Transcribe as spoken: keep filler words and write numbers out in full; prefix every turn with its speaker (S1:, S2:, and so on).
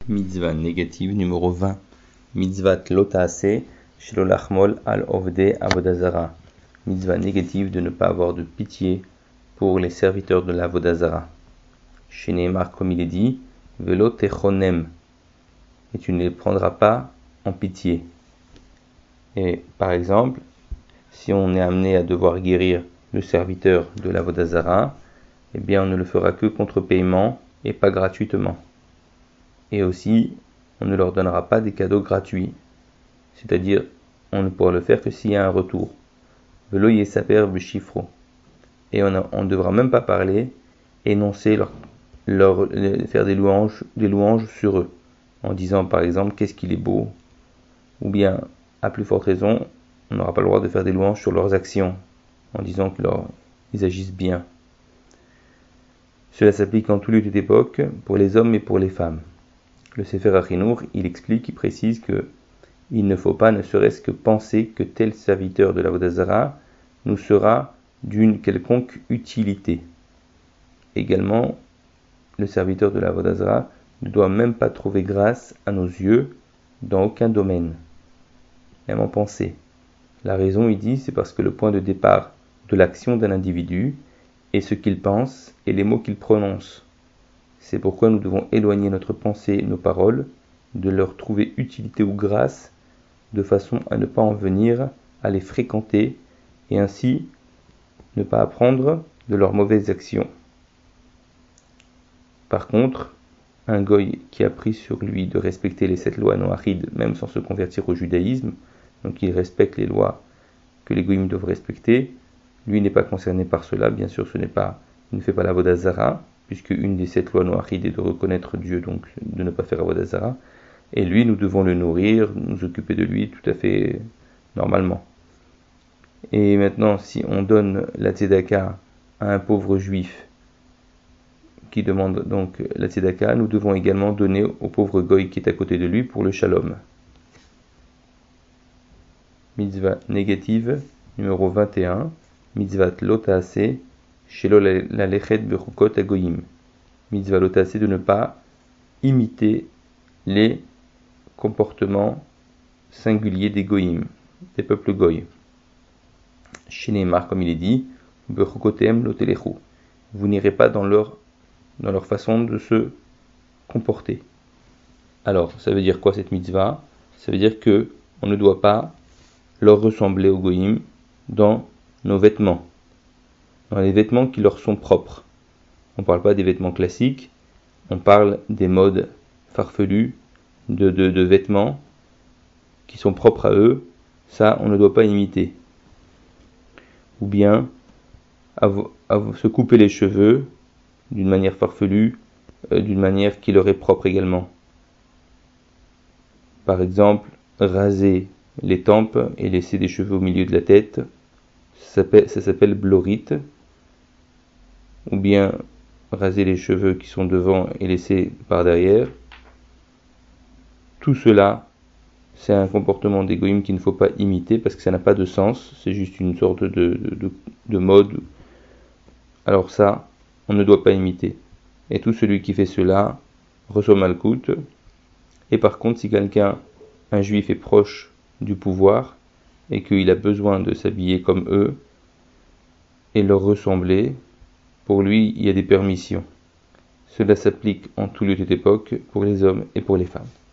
S1: Mitzvah négative numéro vingt. Mitzvat lo ta'aseh shelo lachmol al ovdei avodah zara. Mitzvah négative de ne pas avoir de pitié pour les serviteurs de l'avodah zara. Chez Neymar, comme il est dit, velo techonem, et tu ne les prendras pas en pitié. Et par exemple, si on est amené à devoir guérir le serviteur de l'avodah zara, eh bien on ne le fera que contre paiement et pas gratuitement. Et aussi, on ne leur donnera pas des cadeaux gratuits, c'est-à-dire on ne pourra le faire que s'il y a un retour. Velo yesaper b'shifro, et on ne devra même pas parler, énoncer, leur, leur, faire des louanges, des louanges sur eux, en disant par exemple qu'est-ce qu'il est beau, ou bien à plus forte raison, on n'aura pas le droit de faire des louanges sur leurs actions, en disant qu'ils agissent bien. Cela s'applique en tout lieu et toute époque, pour les hommes et pour les femmes. Le Sefer HaChinour, il explique, il précise que il ne faut pas ne serait-ce que penser que tel serviteur de l'avodah zara nous sera d'une quelconque utilité. Également, le serviteur de l'avodah zara ne doit même pas trouver grâce à nos yeux dans aucun domaine, même en pensée. La raison, il dit, c'est parce que le point de départ de l'action d'un individu est ce qu'il pense et les mots qu'il prononce. C'est pourquoi nous devons éloigner notre pensée et nos paroles, de leur trouver utilité ou grâce, de façon à ne pas en venir à les fréquenter et ainsi ne pas apprendre de leurs mauvaises actions. Par contre, un goy qui a pris sur lui de respecter les sept lois noachides, même sans se convertir au judaïsme, donc il respecte les lois que les goyim doivent respecter, lui n'est pas concerné par cela. Bien sûr, ce n'est pas, il ne fait pas l'avodah zara, puisque une des sept lois noachides est de reconnaître Dieu, donc de ne pas faire avodah zara. Et lui, nous devons le nourrir, nous occuper de lui tout à fait normalement. Et maintenant, si on donne la tzedaka à un pauvre juif qui demande donc la tzedaka, nous devons également donner au pauvre goy qui est à côté de lui pour le shalom. Mitzvah négative numéro vingt et un. Mitzvat lo ta'aseh shelo lalechet bechukot hagoyim. Mitzvah lo ta'aseh de ne pas imiter les comportements singuliers des goyim, des peuples goy. Chez Neymar, comme il est dit, bechukotem lo telechu. Vous n'irez pas dans leur, dans leur façon de se comporter. Alors, ça veut dire quoi cette mitzvah? Ça veut dire que on ne doit pas leur ressembler aux goyim dans nos vêtements, dans les vêtements qui leur sont propres. On ne parle pas des vêtements classiques, on parle des modes farfelus de, de, de vêtements qui sont propres à eux. Ça, on ne doit pas imiter. Ou bien à, à se couper les cheveux d'une manière farfelue, euh, d'une manière qui leur est propre également. Par exemple, raser les tempes et laisser des cheveux au milieu de la tête, ça s'appelle, ça s'appelle blorite. Ou bien raser les cheveux qui sont devant et laisser par derrière. Tout cela, c'est un comportement des goyim qu'il ne faut pas imiter parce que ça n'a pas de sens, c'est juste une sorte de, de, de, de mode. Alors ça, on ne doit pas imiter. Et tout celui qui fait cela reçoit malkout. Et par contre, si quelqu'un, un juif est proche du pouvoir et qu'il a besoin de s'habiller comme eux et leur ressembler, pour lui, il y a des permissions. Cela s'applique en tout lieu et toute époque pour les hommes et pour les femmes.